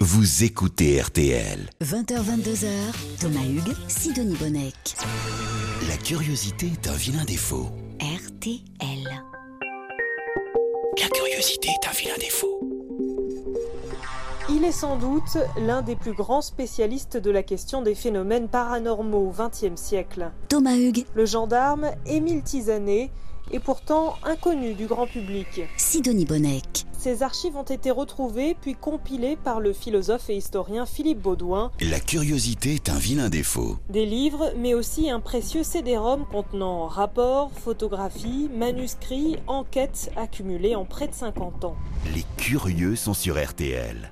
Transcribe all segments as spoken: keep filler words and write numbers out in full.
vous écoutez R T L. vingt heures vingt-deux heures, Thomas Hugues, Sidonie Bonnec. La curiosité est un vilain défaut. R T L. La curiosité est un vilain défaut. Il est sans doute l'un des plus grands spécialistes de la question des phénomènes paranormaux au vingtième siècle. Thomas Hugues, Le gendarme Émile Tizanet est pourtant inconnu du grand public. Sidonie Bonnec. Ses archives ont été retrouvées puis compilées par le philosophe et historien Philippe Baudouin. La curiosité est un vilain défaut. Des livres, mais aussi un précieux C D-ROM contenant rapports, photographies, manuscrits, enquêtes accumulées en près de cinquante ans. Les curieux sont sur R T L.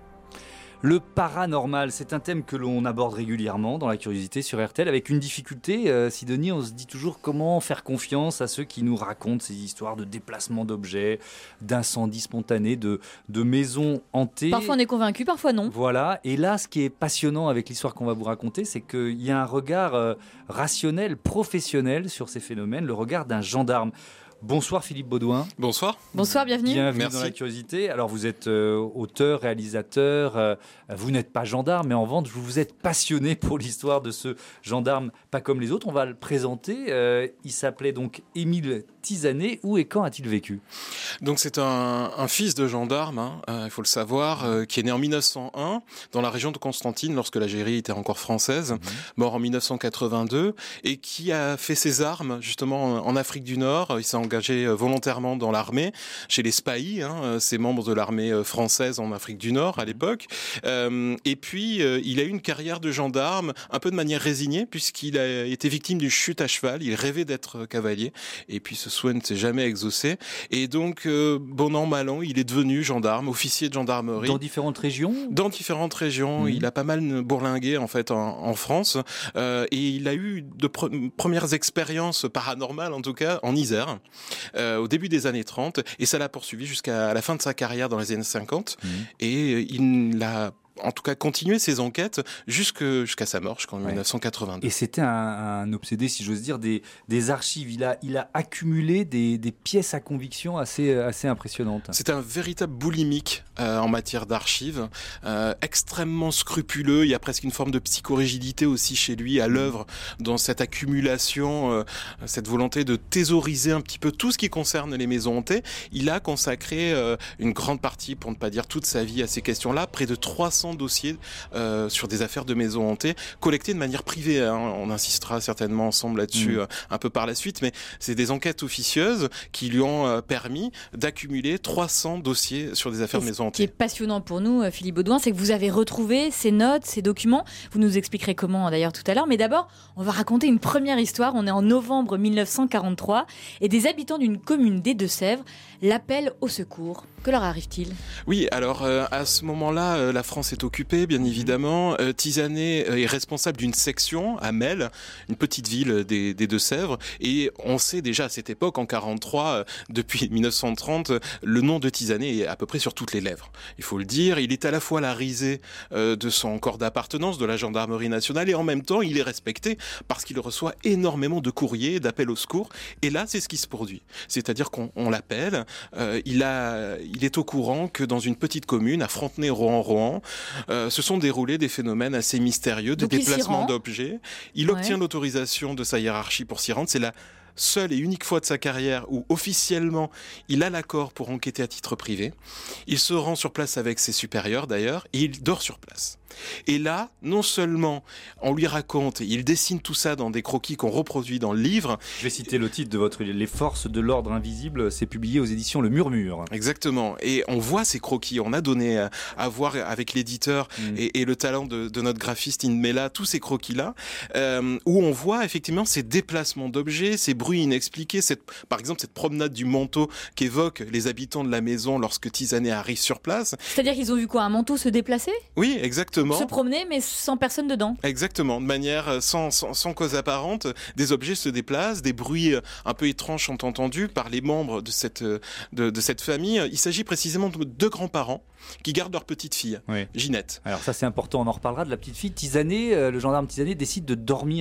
Le paranormal, c'est un thème que l'on aborde régulièrement dans la curiosité sur R T L avec une difficulté, euh, Sidonie, on se dit toujours comment faire confiance à ceux qui nous racontent ces histoires de déplacement d'objets, d'incendies spontanés, de, de maisons hantées. Parfois on est convaincu, parfois non. Voilà, et là ce qui est passionnant avec l'histoire qu'on va vous raconter, c'est qu'il y a un regard euh, rationnel, professionnel sur ces phénomènes, le regard d'un gendarme. Bonsoir Philippe Baudouin. Bonsoir. Bonsoir, bienvenue. Bienvenue Merci. dans la curiosité. Alors vous êtes euh, auteur, réalisateur, euh, vous n'êtes pas gendarme, mais en vente, vous vous êtes passionné pour l'histoire de ce gendarme pas comme les autres. On va le présenter. Euh, il s'appelait donc Émile Tizanet. Où et quand a-t-il vécu ? Donc c'est un, un fils de gendarme, hein, euh, il faut le savoir, euh, qui est né en mille neuf cent un dans la région de Constantine lorsque l'Algérie était encore française, mmh. mort en mille neuf cent quatre-vingt-deux et qui a fait ses armes justement en Afrique du Nord. Il s'est engagé volontairement dans l'armée, chez les Spahis, hein, ces membres de l'armée française en Afrique du Nord à l'époque. Euh, et puis euh, il a eu une carrière de gendarme un peu de manière résignée puisqu'il a été victime d'une chute à cheval. Il rêvait d'être cavalier et puis ce souhait ne s'est jamais exaucé. Et donc euh, bon an mal an, il est devenu gendarme, officier de gendarmerie. Dans différentes régions ? Dans différentes régions. Mmh. Il a pas mal bourlingué en fait en, en France euh, et il a eu de pre- premières expériences paranormales en tout cas en Isère. Euh, au début des années trente, et ça l'a poursuivi jusqu'à la fin de sa carrière dans les années cinquante, mmh. et il l'a en tout cas continué ses enquêtes jusque, jusqu'à sa mort, jusqu'en ouais. mille neuf cent quatre-vingt-deux. Et c'était un, un obsédé, si j'ose dire, des, des archives. Il a, il a accumulé des, des pièces à conviction assez, assez impressionnantes. C'est un véritable boulimique euh, en matière d'archives, euh, extrêmement scrupuleux. Il y a presque une forme de psychorigidité aussi chez lui à l'œuvre dans cette accumulation, euh, cette volonté de thésauriser un petit peu tout ce qui concerne les maisons hantées. Il a consacré euh, une grande partie, pour ne pas dire toute sa vie, à ces questions-là, près de trois cents dossiers euh, sur des affaires de maisons hantées collectés de manière privée, hein. On insistera certainement ensemble là-dessus mmh. euh, un peu par la suite, mais c'est des enquêtes officieuses qui lui ont euh, permis d'accumuler trois cents dossiers sur des affaires Et de maisons hantées. Ce qui est passionnant pour nous, Philippe Baudouin, c'est que vous avez retrouvé ces notes, ces documents. Vous nous expliquerez comment d'ailleurs tout à l'heure, mais d'abord on va raconter une première histoire. On est en novembre mille neuf cent quarante-trois et des habitants d'une commune des Deux-Sèvres l'appellent au secours. Que leur arrive-t-il ? Oui, alors euh, à ce moment-là, euh, la France est occupée, bien évidemment. Euh, Tizanet euh, est responsable d'une section à Melle, une petite ville des, des Deux-Sèvres, et on sait déjà à cette époque, en quarante-trois, euh, depuis mille neuf cent trente, le nom de Tizanet est à peu près sur toutes les lèvres. Il faut le dire, il est à la fois la risée euh, de son corps d'appartenance, de la gendarmerie nationale, et en même temps, il est respecté parce qu'il reçoit énormément de courriers, d'appels au secours. Et là, c'est ce qui se produit. C'est-à-dire qu'on on l'appelle, euh, il a, il est au courant que dans une petite commune, à Frontenay-Rohan-Rohan, euh, se sont déroulés des phénomènes assez mystérieux de Donc déplacement d'objets. Il ouais. obtient l'autorisation de sa hiérarchie pour s'y rendre. C'est la seule et unique fois de sa carrière où officiellement il a l'accord pour enquêter à titre privé. Il se rend sur place avec ses supérieurs d'ailleurs et il dort sur place. Et là, non seulement on lui raconte, il dessine tout ça dans des croquis qu'on reproduit dans le livre. Je vais citer le titre de votre livre, Les forces de l'ordre invisible, c'est publié aux éditions Le Murmure. Exactement, et on voit ces croquis, on a donné à, à voir avec l'éditeur mmh. et, et le talent de, de notre graphiste Inmela, tous ces croquis-là, euh, où on voit effectivement ces déplacements d'objets, ces bruits inexpliqués, cette, par exemple cette promenade du manteau qu'évoquent les habitants de la maison lorsque Tizanet arrive sur place. C'est-à-dire qu'ils ont vu quoi, un manteau se déplacer ? Oui, exactement. Se promener, mais sans personne dedans. Exactement, de manière sans, sans, sans cause apparente, des objets se déplacent, des bruits un peu étranges sont entendus par les membres de cette, de, de cette famille. Il s'agit précisément de deux grands-parents qui gardent leur petite fille, oui. Ginette. Alors ça c'est important, on en reparlera de la petite fille. Tizanet, euh, le gendarme Tizanet décide de dormir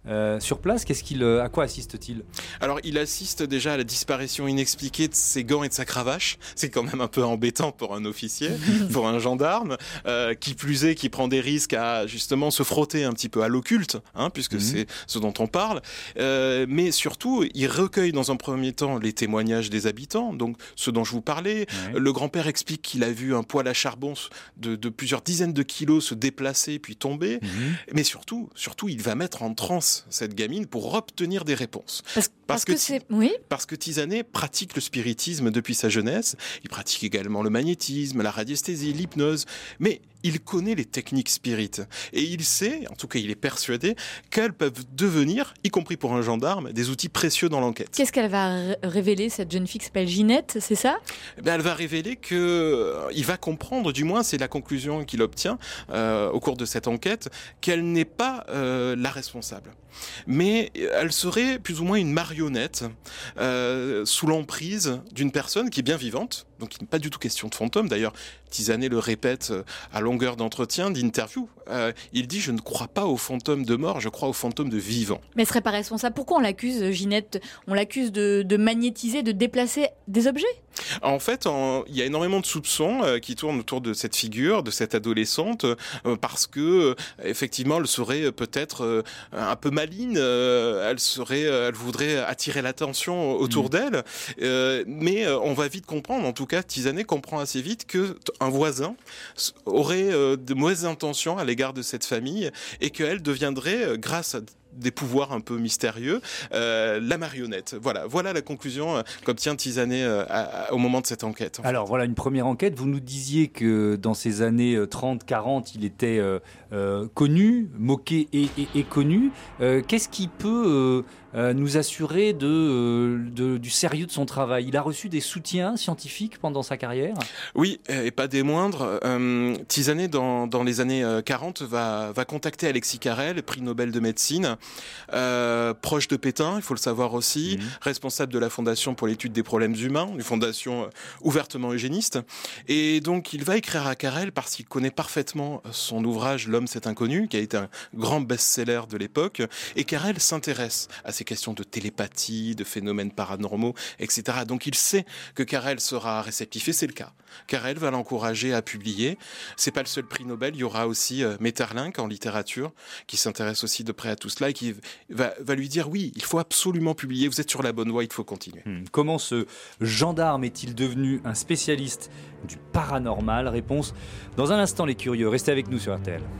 Euh, sur place, qu'est-ce qu'il, à quoi assiste-t-il ? Alors, il assiste déjà à la disparition inexpliquée de ses gants et de sa cravache. C'est quand même un peu embêtant pour un officier, pour un gendarme, euh, qui plus est, qui prend des risques à justement se frotter un petit peu à l'occulte, hein, puisque mmh. c'est ce dont on parle. Euh, mais surtout, il recueille dans un premier temps les témoignages des habitants, donc ceux dont je vous parlais. Ouais. Le grand-père explique qu'il a vu un poêle à charbon de, de plusieurs dizaines de kilos se déplacer puis tomber. Mmh. Mais surtout, surtout, il va mettre en transe cette gamine pour obtenir des réponses. Parce, parce, parce que, que c'est... oui. Parce que Tisanet pratique le spiritisme depuis sa jeunesse. Il pratique également le magnétisme, la radiesthésie, l'hypnose. Mais il connaît les techniques spirites. Et il sait, en tout cas il est persuadé, qu'elles peuvent devenir, y compris pour un gendarme, des outils précieux dans l'enquête. Qu'est-ce qu'elle va r- révéler, cette jeune fille qui s'appelle Ginette, c'est ça ? Eh bien, elle va révéler qu'il euh, va comprendre, du moins c'est la conclusion qu'il obtient euh, au cours de cette enquête, qu'elle n'est pas euh, la responsable. Mais elle serait plus ou moins une marionnette euh, sous l'emprise d'une personne qui est bien vivante, donc il n'est pas du tout question de fantôme. D'ailleurs, Tisanet le répète à longueur d'entretien, d'interview. Euh, il dit « Je ne crois pas aux fantômes de mort, je crois aux fantômes de vivants ». Mais elle ne serait pas responsable. Pourquoi on l'accuse, Ginette ? On l'accuse de, de magnétiser, de déplacer des objets ? En fait, en, il y a énormément de soupçons euh, qui tournent autour de cette figure, de cette adolescente, euh, parce que euh, effectivement, elle serait peut-être euh, un peu maligne, euh, elle serait, euh, elle voudrait attirer l'attention autour mmh. d'elle, euh, mais euh, on va vite comprendre, en tout cas, Tisanet comprend assez vite que un voisin aurait euh, de mauvaises intentions à l'égard de cette famille et qu'elle deviendrait, euh, grâce à des pouvoirs un peu mystérieux, euh, la marionnette. Voilà, voilà la conclusion euh, qu'obtient Tisanet euh, à, à, au moment de cette enquête. Alors voilà une première enquête. Vous nous disiez que dans ces années trente quarante, il était euh, euh, connu, moqué et, et, et connu. Euh, qu'est-ce qui peut euh, euh, nous assurer de, euh, de, du sérieux de son travail ? Il a reçu des soutiens scientifiques pendant sa carrière ? Oui, et pas des moindres. Euh, Tisanet, dans, dans les années quarante, va, va contacter Alexis Carrel, prix Nobel de médecine, Euh, proche de Pétain, il faut le savoir aussi, mmh. responsable de la Fondation pour l'étude des problèmes humains, une fondation euh, ouvertement eugéniste. Et donc, il va écrire à Carrel parce qu'il connaît parfaitement son ouvrage « L'homme, c'est inconnu », qui a été un grand best-seller de l'époque. Et Carrel s'intéresse à ces questions de télépathie, de phénomènes paranormaux, et cetera. Donc, il sait que Carrel sera réceptif, et c'est le cas. Carrel va l'encourager à publier. C'est pas le seul prix Nobel, il y aura aussi euh, Maeterlinck en littérature, qui s'intéresse aussi de près à tout cela, et qui va, va lui dire oui, il faut absolument publier, vous êtes sur la bonne voie, il faut continuer. Hum, comment ce gendarme est-il devenu un spécialiste du paranormal ? Réponse dans un instant, les curieux. Restez avec nous sur R T L.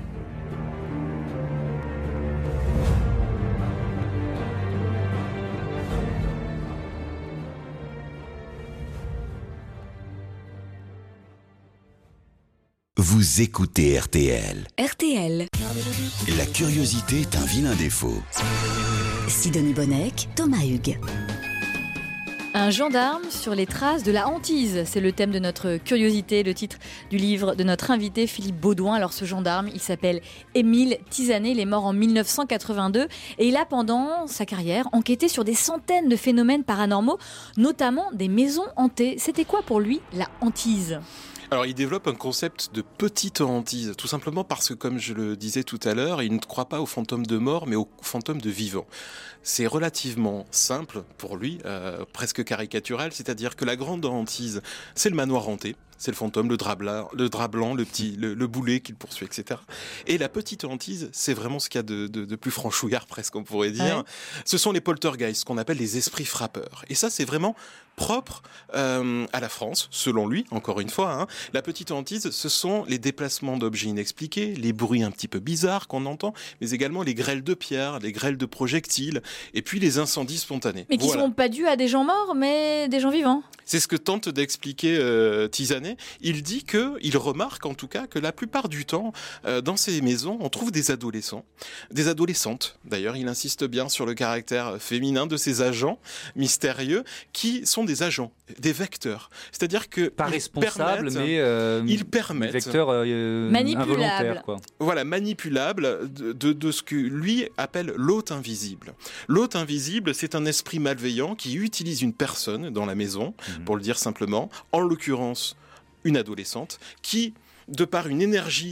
Vous écoutez R T L. R T L. La curiosité est un vilain défaut. Sidonie Bonnec, Thomas Hugues. Un gendarme sur les traces de la hantise, c'est le thème de notre curiosité, le titre du livre de notre invité Philippe Baudouin. Alors ce gendarme, il s'appelle Émile Tisanet, il est mort en dix-neuf cent quatre-vingt-deux et il a pendant sa carrière enquêté sur des centaines de phénomènes paranormaux, notamment des maisons hantées. C'était quoi pour lui la hantise ? Alors, il développe un concept de petite hantise, tout simplement parce que, comme je le disais tout à l'heure, il ne croit pas aux fantômes de mort, mais aux fantômes de vivants. C'est relativement simple pour lui, euh, presque caricatural, c'est-à-dire que la grande hantise, c'est le manoir hanté. C'est le fantôme, le drap blanc, le, drap blanc, le, petit, le, le boulet qu'il poursuit, et cetera. Et la petite hantise, c'est vraiment ce qu'il y a de, de, de plus franchouillard, presque, on pourrait dire. Ouais. Ce sont les poltergeists, qu'on appelle les esprits frappeurs. Et ça, c'est vraiment propre euh, à la France, selon lui, encore une fois. Hein. La petite hantise, ce sont les déplacements d'objets inexpliqués, les bruits un petit peu bizarres qu'on entend, mais également les grêles de pierres, les grêles de projectiles, et puis les incendies spontanés. Mais qui ne voilà. sont pas dus à des gens morts, mais des gens vivants. C'est ce que tente d'expliquer euh, Tisanet. Il dit que, il remarque en tout cas que la plupart du temps, euh, dans ces maisons, on trouve des adolescents, des adolescentes. D'ailleurs, il insiste bien sur le caractère féminin de ces agents mystérieux qui sont des agents, des vecteurs. C'est-à-dire que pas responsables, mais euh, ils permettent vecteurs euh, manipulables. Quoi. Voilà, manipulables de, de, de ce que lui appelle l'hôte invisible. L'hôte invisible, c'est un esprit malveillant qui utilise une personne dans la maison, mmh. pour le dire simplement, en l'occurrence une adolescente, qui, de par une énergie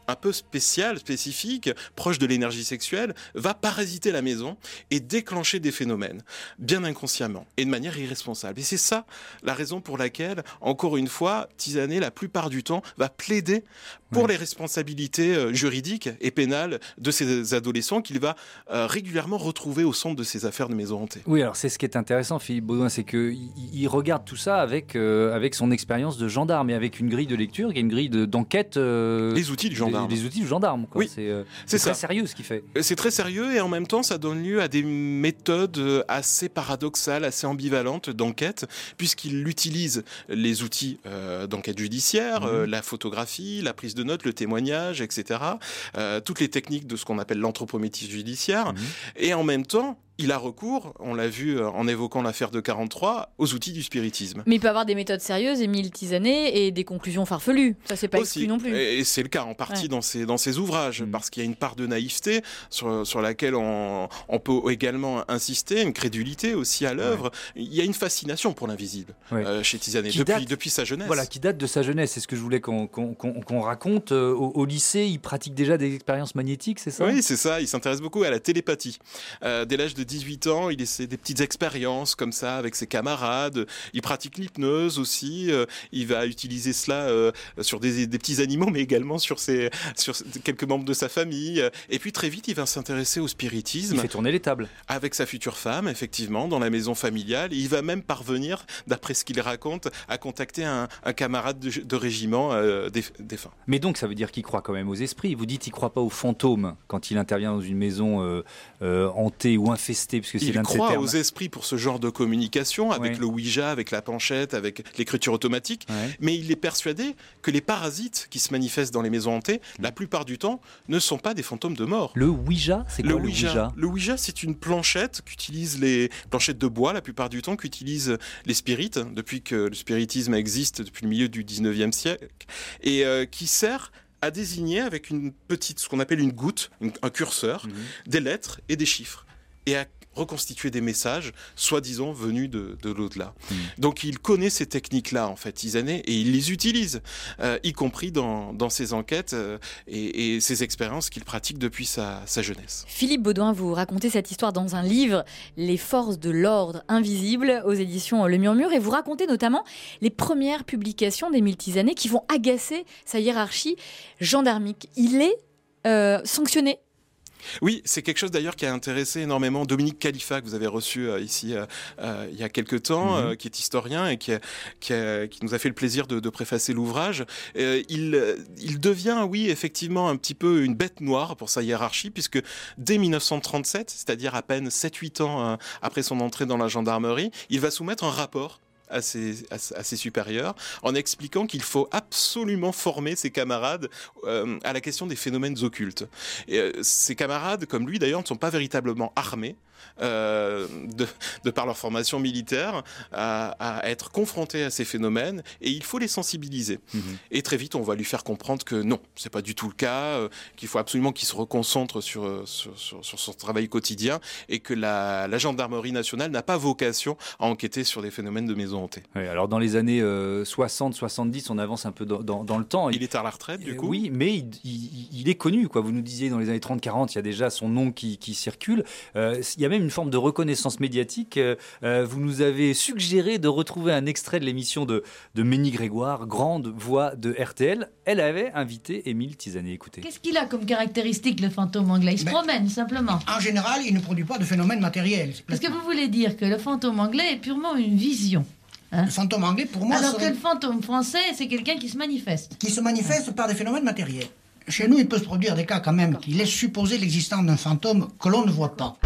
un peu spécial, spécifique, proche de l'énergie sexuelle, va parasiter la maison et déclencher des phénomènes, bien inconsciemment et de manière irresponsable. Et c'est ça la raison pour laquelle, encore une fois, Tisanet, la plupart du temps, va plaider pour oui. les responsabilités juridiques et pénales de ces adolescents qu'il va euh, régulièrement retrouver au centre de ces affaires de maison hantée. Oui, alors c'est ce qui est intéressant, Philippe Baudouin, c'est qu'il il regarde tout ça avec, euh, avec son expérience de gendarme et avec une grille de lecture, qui est une grille de, d'enquête. Euh, les outils du gendarme. Les, les outils du gendarme, quoi. Oui, c'est, euh, c'est, c'est très sérieux ce qu'il fait. C'est très sérieux et en même temps, ça donne lieu à des méthodes assez paradoxales, assez ambivalentes d'enquête, puisqu'il utilise les outils euh, d'enquête judiciaire, mmh. euh, la photographie, la prise de notes, le témoignage, et cetera. Euh, toutes les techniques de ce qu'on appelle l'anthropométrie judiciaire. Mmh. Et en même temps, il a recours, on l'a vu en évoquant l'affaire de quarante-trois, aux outils du spiritisme. Mais il peut avoir des méthodes sérieuses, Émile Tisanet, et des conclusions farfelues. Ça, c'est pas Aussi, exclu non plus. Et c'est le cas en partie ouais. dans, ses, dans ses ouvrages, mmh. parce qu'il y a une part de naïveté sur, sur laquelle on, on peut également insister, une crédulité aussi à l'œuvre. Ouais. Il y a une fascination pour l'invisible ouais. euh, chez Tisanet, depuis, date, depuis sa jeunesse. Voilà, qui date de sa jeunesse. C'est ce que je voulais qu'on, qu'on, qu'on, qu'on raconte. Au, au lycée, il pratique déjà des expériences magnétiques, c'est ça ? Oui, c'est ça. Il s'intéresse beaucoup à la télépathie. Euh, dès l'âge de dix-huit ans, il est c'est des petites expériences comme ça avec ses camarades. Il pratique l'hypnose aussi. Euh, il va utiliser cela euh, sur des, des petits animaux, mais également sur, ses, sur quelques membres de sa famille. Et puis très vite, il va s'intéresser au spiritisme. Il fait tourner les tables. Avec sa future femme, effectivement, dans la maison familiale. Et il va même parvenir, d'après ce qu'il raconte, à contacter un, un camarade de, de régiment euh, défunt. Mais donc, ça veut dire qu'il croit quand même aux esprits. Vous dites qu'il ne croit pas aux fantômes quand il intervient dans une maison euh, euh, hantée ou infestée, parce que c'est il l'un de ses croit aux esprits pour ce genre de communication, avec ouais. le Ouija, avec la planchette, avec l'écriture automatique, ouais. mais il est persuadé que les parasites qui se manifestent dans les maisons hantées, mmh. la plupart du temps, ne sont pas des fantômes de mort. Le Ouija, c'est quoi le le Ouija, Ouija Le Ouija, c'est une planchette qu'utilisent les planchettes de bois, la plupart du temps, qu'utilisent les spirites, depuis que le spiritisme existe depuis le milieu du dix-neuvième siècle, et euh, qui sert à désigner avec une petite, ce qu'on appelle une goutte, une, un curseur, mmh. des lettres et des chiffres, et à reconstituer des messages, soi-disant venus de, de l'au-delà. Mmh. Donc il connaît ces techniques-là, en fait, Tisanet, et il les utilise, euh, y compris dans, dans ses enquêtes euh, et, et ses expériences qu'il pratique depuis sa, sa jeunesse. Philippe Baudouin, vous racontez cette histoire dans un livre, Les forces de l'ordre invisible, aux éditions Le Murmure, et vous racontez notamment les premières publications d'Émile Tisanet qui vont agacer sa hiérarchie gendarmique. Il est euh, sanctionné. Oui, c'est quelque chose d'ailleurs qui a intéressé énormément Dominique Khalifa, que vous avez reçu euh, ici euh, euh, il y a quelques temps, mmh. euh, qui est historien et qui, a, qui, a, qui nous a fait le plaisir de, de préfacer l'ouvrage. Euh, il, il devient, oui, effectivement, un petit peu une bête noire pour sa hiérarchie, puisque dès dix-neuf cent trente-sept, c'est-à-dire à peine sept huit ans euh, après son entrée dans la gendarmerie, il va soumettre un rapport à ses, à, à ses supérieurs, en expliquant qu'il faut absolument former ses camarades euh, à la question des phénomènes occultes. Et, euh, ses camarades, comme lui d'ailleurs, ne sont pas véritablement armés, Euh, de, de par leur formation militaire, à, à être confrontés à ces phénomènes, et il faut les sensibiliser. Mmh. Et très vite, on va lui faire comprendre que non, c'est pas du tout le cas, euh, qu'il faut absolument qu'il se reconcentre sur, sur, sur, sur son travail quotidien, et que la, la gendarmerie nationale n'a pas vocation à enquêter sur des phénomènes de maisons hantées. Oui, alors dans les années euh, soixante soixante-dix, on avance un peu dans, dans, dans le temps. Il, il est à la retraite, du coup. Oui, mais il, il, il est connu, quoi. Vous nous disiez, dans les années trente quarante, il y a déjà son nom qui, qui circule. Euh, il y a même une forme de reconnaissance médiatique. Euh, vous nous avez suggéré de retrouver un extrait de l'émission de, de Ménie Grégoire, grande voix de R T L. Elle avait invité Émile Tisanet. Écoutez. Qu'est-ce qu'il a comme caractéristique, le fantôme anglais? Il se ben, promène, simplement. En général, il ne produit pas de phénomène matériel. Est-ce que vous voulez dire que le fantôme anglais est purement une vision? Hein? Le fantôme anglais, pour moi... Alors serait... que le fantôme français, c'est quelqu'un qui se manifeste. Qui se manifeste hein? par des phénomènes matériels. Chez nous, il peut se produire des cas quand même qui laissent supposer l'existence d'un fantôme que l'on ne voit pas.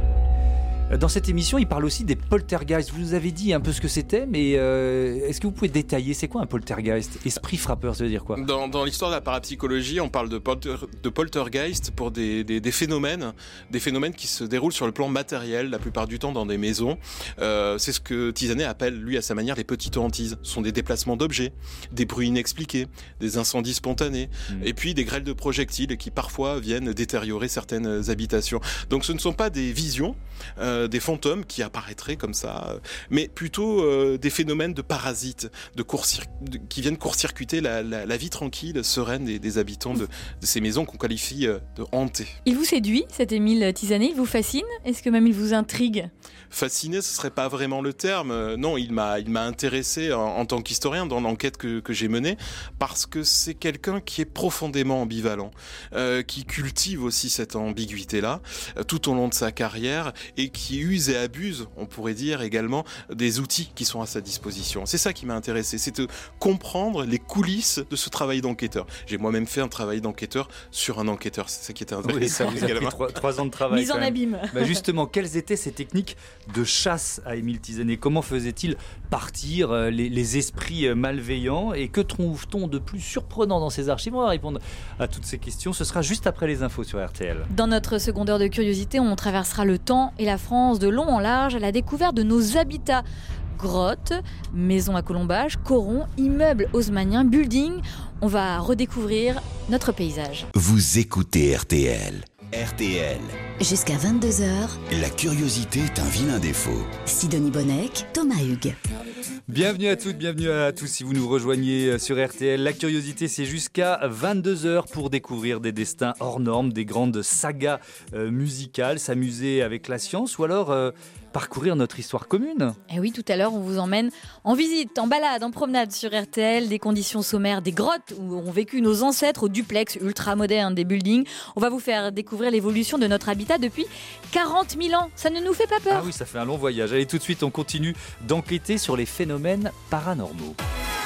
Dans cette émission, il parle aussi des poltergeists. Vous nous avez dit un peu ce que c'était, mais euh, est-ce que vous pouvez détailler? C'est quoi un poltergeist? Esprit frappeur, ça veut dire quoi? Dans, dans l'histoire de la parapsychologie, on parle de, polter, de poltergeist pour des, des, des phénomènes, des phénomènes qui se déroulent sur le plan matériel, la plupart du temps dans des maisons. Euh, c'est ce que Tisanet appelle, lui, à sa manière, les petites hantises. Ce sont des déplacements d'objets, des bruits inexpliqués, des incendies spontanés, mmh. et puis des grêles de projectiles qui parfois viennent détériorer certaines habitations. Donc ce ne sont pas des visions, euh, euh, des fantômes qui apparaîtraient comme ça, euh, mais plutôt euh, des phénomènes de parasites, de court-cir- de, qui viennent court-circuiter la, la, la vie tranquille, sereine des, des habitants de, de ces maisons qu'on qualifie euh, de hantées. Il vous séduit, cet Émile Tisanet, il vous fascine? Est-ce que même il vous intrigue? Fasciné, ce serait pas vraiment le terme. Euh, non, il m'a, il m'a intéressé en, en tant qu'historien dans l'enquête que, que j'ai menée, parce que c'est quelqu'un qui est profondément ambivalent, euh, qui cultive aussi cette ambiguïté-là euh, tout au long de sa carrière et qui use et abuse, on pourrait dire également, des outils qui sont à sa disposition. C'est ça qui m'a intéressé, c'est de comprendre les coulisses de ce travail d'enquêteur. J'ai moi-même fait un travail d'enquêteur sur un enquêteur, c'est ça qui était intéressant. Oui, ça vous a pris trois, trois ans de travail. Mise en abîme. Bah justement, quelles étaient ces techniques de chasse à Émile Tisanet? Comment faisait-il partir euh, les, les esprits euh, malveillants? Et que trouve-t-on de plus surprenant dans ces archives? On va répondre à toutes ces questions. Ce sera juste après les infos sur R T L. Dans notre seconde heure de curiosité, on traversera le temps et la France de long en large à la découverte de nos habitats. Grottes, maisons à colombage, corons, immeubles haussmanniens, buildings. On va redécouvrir notre paysage. Vous écoutez R T L. R T L. Jusqu'à vingt-deux heures, La curiosité est un vilain défaut. Sidonie Bonnec, Thomas Hugues. Bienvenue à toutes, bienvenue à tous si vous nous rejoignez sur R T L. La curiosité, c'est jusqu'à vingt-deux heures pour découvrir des destins hors normes, des grandes sagas euh, musicales, s'amuser avec la science ou alors euh, parcourir notre histoire commune. Et oui, tout à l'heure, on vous emmène en visite, en balade, en promenade sur R T L, des conditions sommaires, des grottes où ont vécu nos ancêtres, au duplex ultra moderne des buildings. On va vous faire découvrir l'évolution de notre habitat depuis quarante mille ans. Ça ne nous fait pas peur. Ah oui, ça fait un long voyage. Allez, tout de suite, on continue d'enquêter sur les phénomènes paranormaux.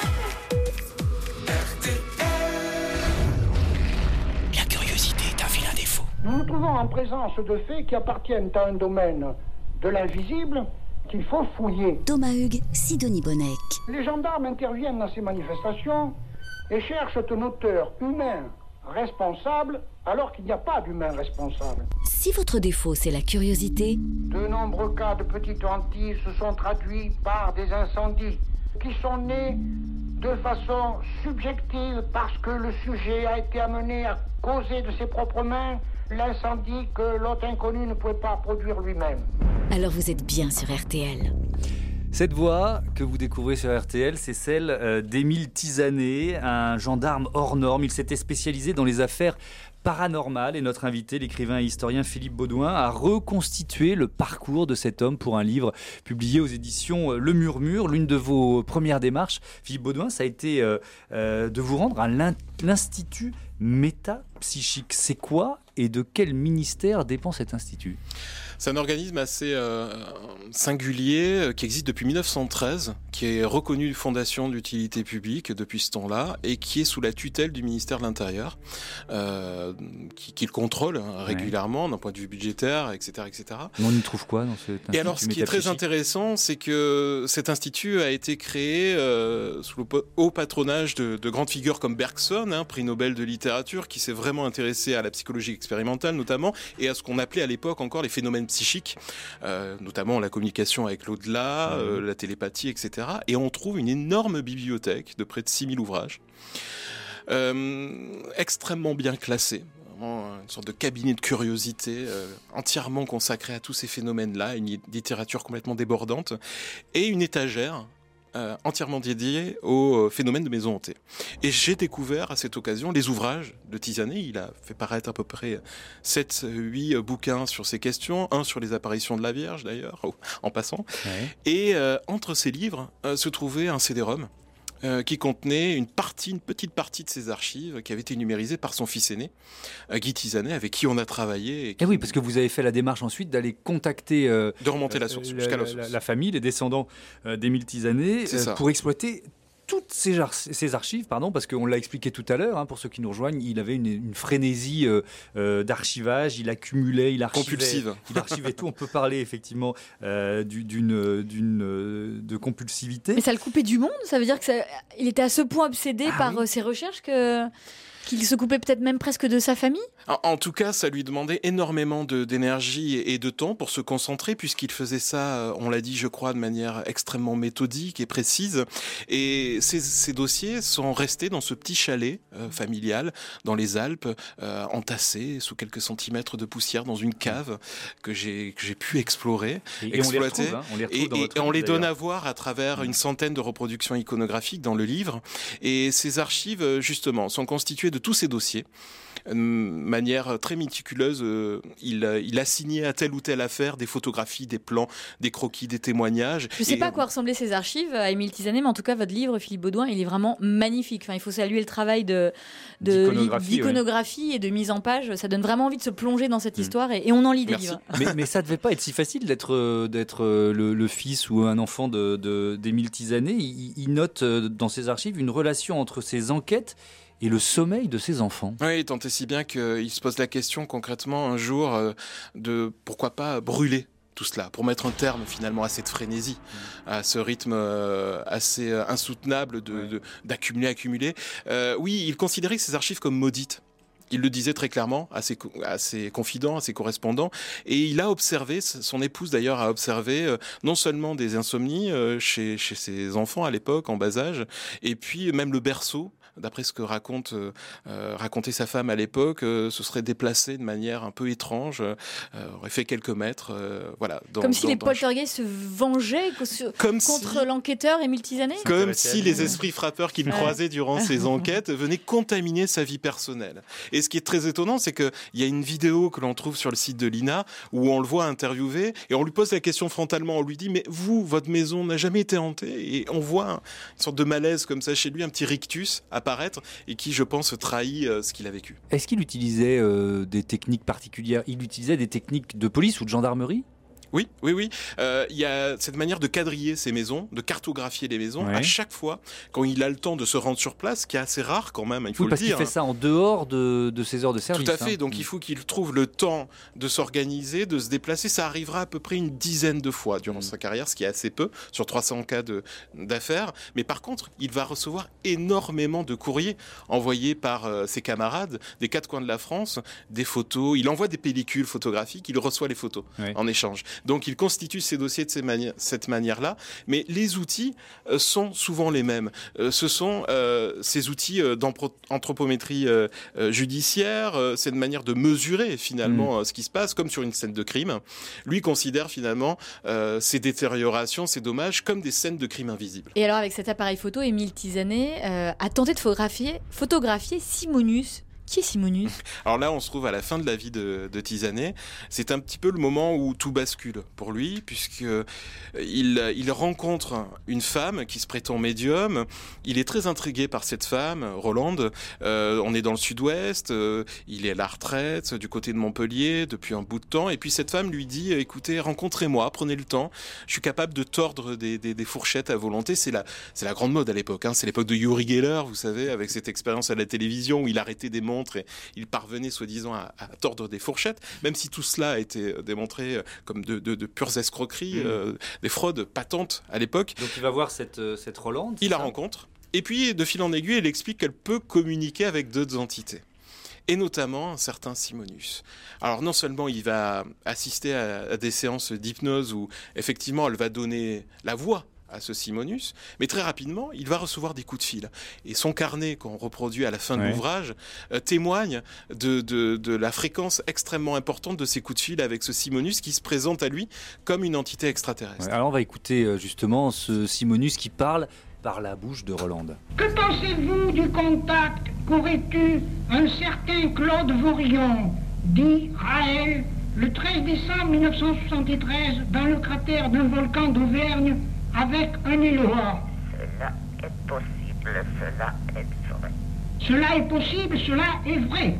La curiosité est un vilain défaut. Nous nous trouvons en présence de faits qui appartiennent à un domaine de l'invisible qu'il faut fouiller. Thomas Hugues, Sidonie Bonnec. Les gendarmes interviennent dans ces manifestations et cherchent un auteur humain responsable alors qu'il n'y a pas d'humain responsable. Si votre défaut, c'est la curiosité, De nombreux cas de petites hantises se sont traduits par des incendies qui sont nés de façon subjective parce que le sujet a été amené à causer de ses propres mains l'incendie que l'hôte inconnu ne pouvait pas produire lui-même. alors vous êtes bien sur R T L. Cette voix que vous découvrez sur R T L, c'est celle euh, d'Émile Tisanet, un gendarme hors norme. Il s'était spécialisé dans les affaires paranormales et notre invité, l'écrivain et historien Philippe Baudouin, a reconstitué le parcours de cet homme pour un livre publié aux éditions Le Murmure. L'une de vos premières démarches, Philippe Baudouin, ça a été euh, euh, de vous rendre à l'in- l'Institut métapsychique. C'est quoi et de quel ministère dépend cet institut ? C'est un organisme assez euh, singulier euh, qui existe depuis mille neuf cent treize, qui est reconnu fondation d'utilité publique depuis ce temps-là et qui est sous la tutelle du ministère de l'Intérieur, euh, qui, qui le contrôle hein, régulièrement ouais. d'un point de vue budgétaire, et cetera, et cetera. On y trouve quoi dans cet institut ? Et alors, ce qui est très intéressant, c'est que cet institut a été créé euh, sous le haut patronage de, de grandes figures comme Bergson, hein, prix Nobel de littérature, qui s'est vraiment intéressé à la psychologie expérimentale notamment et à ce qu'on appelait à l'époque encore les phénomènes psychiques, euh, notamment la communication avec l'au-delà, mmh. euh, la télépathie, et cetera. Et on trouve une énorme bibliothèque de près de six mille ouvrages, euh, extrêmement bien classés. Une sorte de cabinet de curiosité euh, entièrement consacré à tous ces phénomènes-là, une littérature complètement débordante et une étagère Euh, entièrement dédié au phénomène de maison hantée. Et j'ai découvert à cette occasion les ouvrages de Tisanet. Il a fait paraître à peu près sept huit bouquins sur ces questions, un sur les apparitions de la Vierge d'ailleurs, en passant. Ouais. Et euh, entre ces livres euh, se trouvait un C D-ROM Euh, qui contenait une partie, une petite partie de ses archives qui avait été numérisée par son fils aîné, euh, Guy Tisanet, avec qui on a travaillé. Et, qui... et oui, parce que vous avez fait la démarche ensuite d'aller contacter euh, de remonter la source, euh, jusqu'à la, la, source. la famille, les descendants euh, d'Émile Tisanet, euh, pour exploiter toutes ces, ar- ces archives, pardon, parce qu'on l'a expliqué tout à l'heure, hein, pour ceux qui nous rejoignent, il avait une, une frénésie euh, euh, d'archivage, il accumulait, il archivait, compulsive. il archivait tout. On peut parler effectivement euh, d'une, d'une euh, de compulsivité. Mais ça le coupait du monde. Ça veut dire que ça, il était à ce point obsédé ah, par oui. ses recherches que. Qu'il se coupait peut-être même presque de sa famille ? En, en tout cas, ça lui demandait énormément de, d'énergie et de temps pour se concentrer, puisqu'il faisait ça, on l'a dit, je crois, de manière extrêmement méthodique et précise. Et ces, ces dossiers sont restés dans ce petit chalet euh, familial, dans les Alpes, euh, entassés sous quelques centimètres de poussière, dans une cave que j'ai, que j'ai pu explorer, et, exploiter. Et on les retrouve, hein, on les retrouve et, dans et, votre et on livre, les donne d'ailleurs. à voir à travers une centaine de reproductions iconographiques dans le livre. Et ces archives, justement, sont constituées de tous ces dossiers. De manière très méticuleuse, euh, il, il assignait à telle ou telle affaire des photographies, des plans, des croquis, des témoignages. Je ne sais pas à quoi ressemblaient ces archives à Émile Tizanet, mais en tout cas, votre livre, Philippe Baudouin, il est vraiment magnifique. Enfin, il faut saluer le travail de, de, d'iconographie, d'iconographie ouais. et de mise en page. Ça donne vraiment envie de se plonger dans cette mmh. histoire et, et on en lit des Merci. livres. mais, mais ça devait pas être si facile d'être, d'être le, le fils ou un enfant de, de, d'Émile Tizanet. Il, il note dans ses archives une relation entre ses enquêtes et le sommeil de ses enfants. Oui, tant et si bien qu'il se pose la question concrètement un jour euh, de pourquoi pas brûler tout cela, pour mettre un terme finalement à cette frénésie, mmh. à ce rythme euh, assez euh, insoutenable de, de, d'accumuler, accumuler. Euh, oui, il considérait ces archives comme maudites. Il le disait très clairement à ses, à ses confidents, à ses correspondants. Et il a observé, son épouse d'ailleurs a observé euh, non seulement des insomnies euh, chez, chez ses enfants à l'époque, en bas âge, et puis même le berceau. D'après ce que raconte, euh, racontait sa femme à l'époque, euh, se serait déplacé de manière un peu étrange, euh, aurait fait quelques mètres. Euh, voilà, dans, comme si dans, les dans... poltergeists se vengeaient comme contre si... l'enquêteur Émile Tizanet. Comme si les esprits frappeurs qu'il ouais. croisait durant ses enquêtes venaient contaminer sa vie personnelle. Et ce qui est très étonnant, c'est qu'il y a une vidéo que l'on trouve sur le site de l'I N A où on le voit interviewer et on lui pose la question frontalement. On lui dit « Mais vous, votre maison n'a jamais été hantée ?» Et on voit une sorte de malaise comme ça chez lui, un petit rictus apparaître et qui, je pense, trahit euh, ce qu'il a vécu. Est-ce qu'il utilisait euh, des techniques particulières ? Il utilisait des techniques de police ou de gendarmerie ? Oui, oui, oui. Euh, il y a cette manière de quadriller ces maisons, de cartographier les maisons, ouais. à chaque fois, quand il a le temps de se rendre sur place, ce qui est assez rare quand même, il faut oui, le parce dire. Parce qu'il fait ça en dehors de, de ses heures de service. Tout à fait, hein. donc mmh. il faut qu'il trouve le temps de s'organiser, de se déplacer. Ça arrivera à peu près une dizaine de fois durant mmh. sa carrière, ce qui est assez peu, sur trois cents cas de, d'affaires. Mais par contre, il va recevoir énormément de courriers envoyés par euh, ses camarades des quatre coins de la France, des photos. Il envoie des pellicules photographiques, il reçoit les photos ouais. en échange. Donc il constitue ces dossiers de ces mani- cette manière-là, mais les outils euh, sont souvent les mêmes. Euh, ce sont euh, ces outils euh, d'anthropométrie euh, euh, judiciaire, euh, c'est une manière de mesurer finalement mmh. euh, ce qui se passe, comme sur une scène de crime. Lui considère finalement euh, ces détériorations, ces dommages, comme des scènes de crime invisibles. Et alors avec cet appareil photo, Émile Tizanet euh, a tenté de photographier, photographier Simonus. Qui est Simonus ? Alors là, on se trouve à la fin de la vie de, de Tizanet. C'est un petit peu le moment où tout bascule pour lui, puisqu'il il rencontre une femme qui se prétend médium. Il est très intrigué par cette femme, Rolande. Euh, on est dans le sud-ouest, euh, il est à la retraite, du côté de Montpellier, depuis un bout de temps. Et puis cette femme lui dit, écoutez, rencontrez-moi, prenez le temps. Je suis capable de tordre des, des, des fourchettes à volonté. C'est la, c'est la grande mode à l'époque. Hein. C'est l'époque de Uri Geller, vous savez, avec cette expérience à la télévision où il arrêtait des montres et il parvenait soi-disant à, à tordre des fourchettes, même si tout cela a été démontré comme de, de, de pures escroqueries, mmh. euh, des fraudes patentes à l'époque. Donc il va voir cette, cette Rolande. Il la rencontre, et puis de fil en aiguille, elle explique qu'elle peut communiquer avec d'autres entités. Et notamment un certain Simonus. Alors non seulement il va assister à, à des séances d'hypnose où effectivement elle va donner la voix à ce Simonus, mais très rapidement, il va recevoir des coups de fil. Et son carnet, qu'on reproduit à la fin de ouais. l'ouvrage, euh, témoigne de, de, de la fréquence extrêmement importante de ces coups de fil avec ce Simonus qui se présente à lui comme une entité extraterrestre. Ouais, alors on va écouter euh, justement ce Simonus qui parle par la bouche de Rolande. Que pensez-vous du contact qu'aurait eu un certain Claude Vaurion, dit Raël, le treize décembre mille neuf cent soixante-treize, dans le cratère d'un volcan d'Auvergne, avec un Éloa? Cela est possible, cela est vrai. Cela est possible, cela est vrai.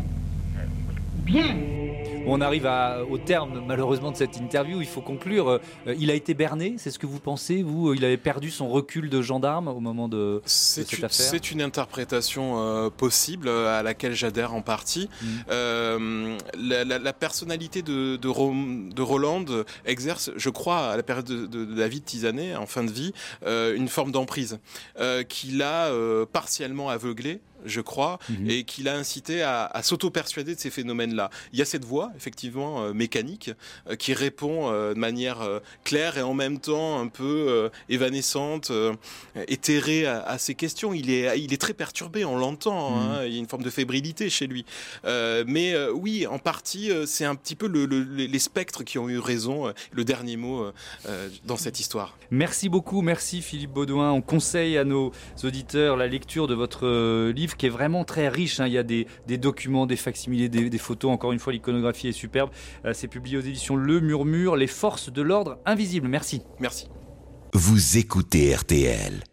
Bien. On arrive à, au terme malheureusement de cette interview, il faut conclure. Euh, il a été berné, c'est ce que vous pensez, vous ? Il avait perdu son recul de gendarme au moment de, c'est de cette une, affaire ? C'est une interprétation euh, possible à laquelle j'adhère en partie. Mmh. Euh, la, la, la personnalité de, de, Ro, de Rolande exerce, je crois, à la période de, de, de la vie de Tizanet, en fin de vie, euh, une forme d'emprise euh, qui l'a euh, partiellement aveuglé je crois, mmh. et qui l'a incité à, à s'auto-persuader de ces phénomènes-là. Il y a cette voix, effectivement, euh, mécanique, euh, qui répond euh, de manière euh, claire et en même temps un peu euh, évanescente, euh, éthérée à, à ces questions. Il est, il est très perturbé, on l'entend, mmh. hein, il y a une forme de fébrilité chez lui. Euh, mais euh, oui, en partie, euh, c'est un petit peu le, le, les spectres qui ont eu raison, euh, le dernier mot euh, dans cette histoire. Merci beaucoup, merci Philippe Baudouin. On conseille à nos auditeurs la lecture de votre euh, livre qui est vraiment très riche, hein. Il y a des, des documents, des facsimilés, des, des photos. Encore une fois, l'iconographie est superbe. Euh, c'est publié aux éditions Le Murmure, Les forces de l'ordre invisible. Merci. Merci. Vous écoutez R T L.